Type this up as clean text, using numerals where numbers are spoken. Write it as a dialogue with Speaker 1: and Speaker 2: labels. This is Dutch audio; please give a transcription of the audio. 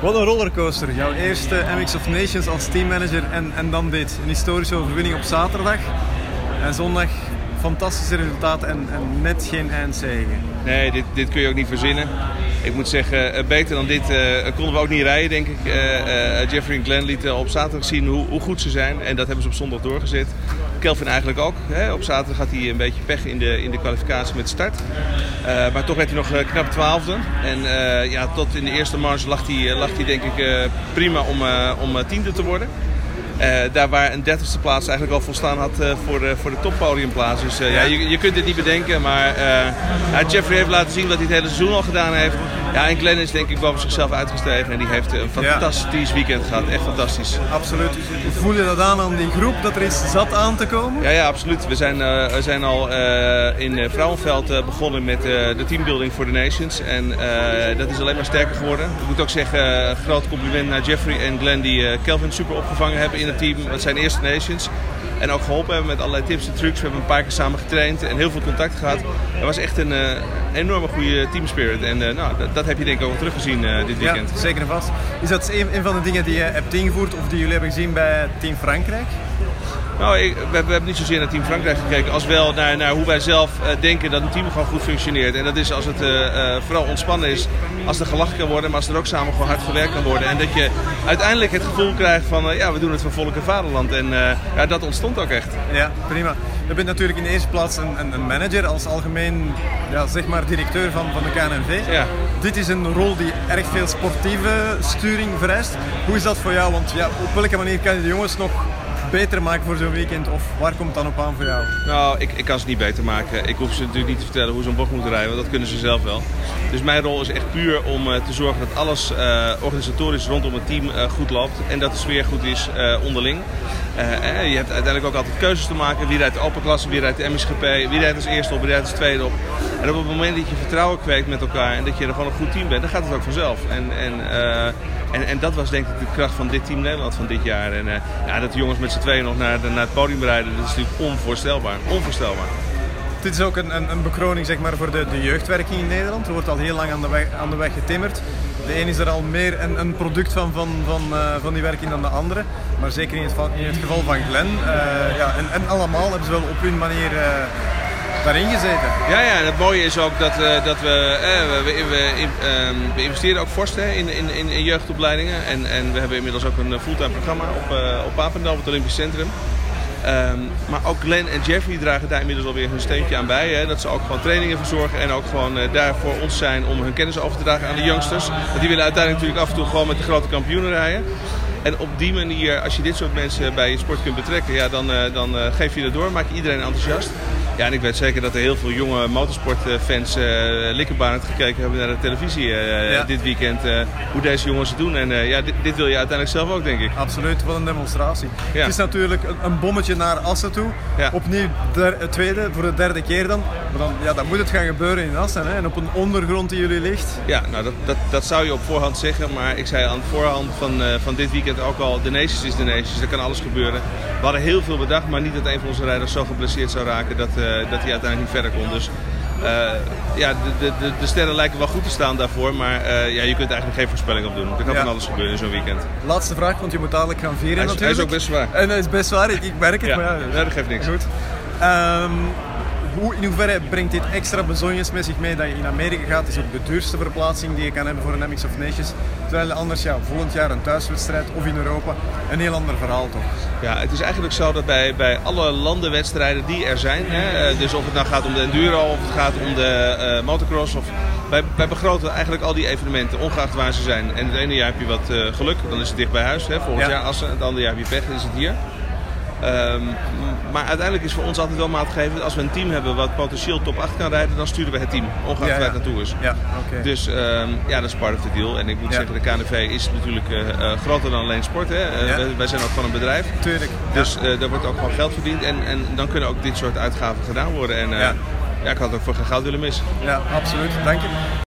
Speaker 1: Wat een rollercoaster. Jouw eerste MX of Nations als teammanager en dan dit. Een historische overwinning op zaterdag. En zondag fantastische resultaten en net geen eindzege.
Speaker 2: Nee, dit kun je ook niet verzinnen. Ik moet zeggen, beter dan dit konden we ook niet rijden, denk ik. Jeffrey en Glenn lieten op zaterdag zien hoe goed ze zijn. En dat hebben ze op zondag doorgezet. Kelvin eigenlijk ook. Hè. Op zaterdag had hij een beetje pech in de kwalificatie met de start. Maar toch werd hij nog knap 12e. En tot in de eerste marge lag hij denk ik prima om 10e te worden. Daar waar een 30e plaats eigenlijk al volstaan had voor de toppodiumplaats. Dus je kunt het niet bedenken, maar Jeffrey heeft laten zien wat hij het hele seizoen al gedaan heeft. Ja, en Glenn is denk ik boven zichzelf uitgestegen en die heeft een fantastisch weekend gehad. Echt fantastisch.
Speaker 1: Absoluut. Voel je dat aan die groep, dat er is zat aan te komen?
Speaker 2: Ja, absoluut. We zijn al in Vrouwenveld begonnen met de teambuilding voor de Nations. En dat is alleen maar sterker geworden. Ik moet ook zeggen, een groot compliment naar Jeffrey en Glenn die Kelvin super opgevangen hebben in het team. Het zijn eerste Nations. En ook geholpen hebben met allerlei tips en trucs. We hebben een paar keer samen getraind en heel veel contact gehad. Het was echt een enorme goede teamspirit. En dat heb je denk ik ook wel teruggezien dit weekend.
Speaker 1: Ja, zeker en vast. Is dat een van de dingen die je hebt ingevoerd of die jullie hebben gezien bij Team Frankrijk?
Speaker 2: Nou, we hebben niet zozeer naar Team Frankrijk gekeken als wel naar hoe wij zelf denken dat een team gewoon goed functioneert. En dat is als het vooral ontspannen is, als er gelachen kan worden, maar als er ook samen gewoon hard gewerkt kan worden. En dat je uiteindelijk het gevoel krijgt van we doen het voor volk en vaderland. En dat ontstond ook echt.
Speaker 1: Ja, prima. Je bent natuurlijk in de eerste plaats een manager als algemeen zeg maar directeur van de KNNV.
Speaker 2: Ja.
Speaker 1: Dit is een rol die erg veel sportieve sturing vereist. Hoe is dat voor jou? Want op welke manier kan je de jongens nog beter maken voor zo'n weekend of waar komt het dan op aan voor jou?
Speaker 2: Nou, ik kan ze niet beter maken. Ik hoef ze natuurlijk niet te vertellen hoe ze een bocht moeten rijden, want dat kunnen ze zelf wel. Dus mijn rol is echt puur om te zorgen dat alles organisatorisch rondom het team goed loopt en dat de sfeer goed is onderling. Je hebt uiteindelijk ook altijd keuzes te maken. Wie rijdt de open klasse, wie rijdt de MXGP, wie rijdt als eerste op, wie rijdt als tweede op. En op het moment dat je vertrouwen kweekt met elkaar en dat je er gewoon een goed team bent, dan gaat het ook vanzelf. En dat was denk ik de kracht van dit Team Nederland van dit jaar. En dat de jongens met z'n tweeën nog naar het podium rijden, dat is natuurlijk onvoorstelbaar. Onvoorstelbaar.
Speaker 1: Dit is ook een bekroning zeg maar, voor de jeugdwerking in Nederland. Er wordt al heel lang aan de weg getimmerd. De een is er al meer een product van die werking dan de andere. Maar zeker in het geval van Glenn. En allemaal hebben ze wel op hun manier daarin gezeten. Ja,
Speaker 2: en het mooie is ook dat we investeren ook fors in jeugdopleidingen. En we hebben inmiddels ook een fulltime programma op Papendal, op het Olympisch Centrum. Maar ook Glenn en Jeffrey dragen daar inmiddels alweer hun steentje aan bij. Hè? Dat ze ook gewoon trainingen verzorgen en ook gewoon daar voor ons zijn om hun kennis over te dragen aan de youngsters. Want die willen uiteindelijk natuurlijk af en toe gewoon met de grote kampioenen rijden. En op die manier, als je dit soort mensen bij je sport kunt betrekken, dan geef je dat door, maak je iedereen enthousiast. Ja, en ik weet zeker dat er heel veel jonge motorsportfans likkerbarend gekeken hebben naar de televisie dit weekend. Hoe deze jongens het doen. En dit wil je uiteindelijk zelf ook, denk ik.
Speaker 1: Absoluut, wat een demonstratie.
Speaker 2: Ja.
Speaker 1: Het is natuurlijk een bommetje naar Assen toe. Ja. Opnieuw tweede, voor de derde keer dan. Maar dan moet het gaan gebeuren in Assen. Hè? En op een ondergrond die jullie ligt.
Speaker 2: Ja, nou dat zou je op voorhand zeggen. Maar ik zei aan de voorhand van dit weekend ook al, de Nations is de Nations. Er kan alles gebeuren. We hadden heel veel bedacht, maar niet dat een van onze rijders zo geblesseerd zou raken dat hij uiteindelijk niet verder kon. Dus de sterren lijken wel goed te staan daarvoor, maar je kunt eigenlijk geen voorspelling op doen. Er kan van alles gebeuren in zo'n weekend.
Speaker 1: Laatste vraag, want je moet dadelijk gaan vieren natuurlijk.
Speaker 2: Hij is ook best zwaar.
Speaker 1: En hij is best zwaar, ik merk het.
Speaker 2: Ja,
Speaker 1: maar
Speaker 2: dat geeft niks.
Speaker 1: Goed. In hoeverre brengt dit extra bezonjes met zich mee dat je in Amerika gaat? Het is ook de duurste verplaatsing die je kan hebben voor een MX of Nations. Terwijl anders volgend jaar een thuiswedstrijd of in Europa een heel ander verhaal toch?
Speaker 2: Ja, het is eigenlijk zo dat bij alle landenwedstrijden die er zijn, dus of het nou gaat om de enduro of het gaat om de motocross, of wij begroten eigenlijk al die evenementen, ongeacht waar ze zijn. En het ene jaar heb je wat geluk, dan is het dicht bij huis, volgend jaar Assen. Het andere jaar heb je pech, dan is het hier. Maar uiteindelijk is voor ons altijd wel maatgevend. Als we een team hebben wat potentieel top 8 kan rijden, dan sturen we het team, ongeacht waar het naartoe is.
Speaker 1: Ja, okay.
Speaker 2: Dus dat is part of the deal. En ik moet zeggen, de KNV is natuurlijk groter dan alleen sport. Hè? Wij zijn ook gewoon een bedrijf.
Speaker 1: Tuurlijk.
Speaker 2: Dus daar wordt ook gewoon geld verdiend. En dan kunnen ook dit soort uitgaven gedaan worden. En ik had het ook voor geen goud willen missen.
Speaker 1: Ja, absoluut. Dank je.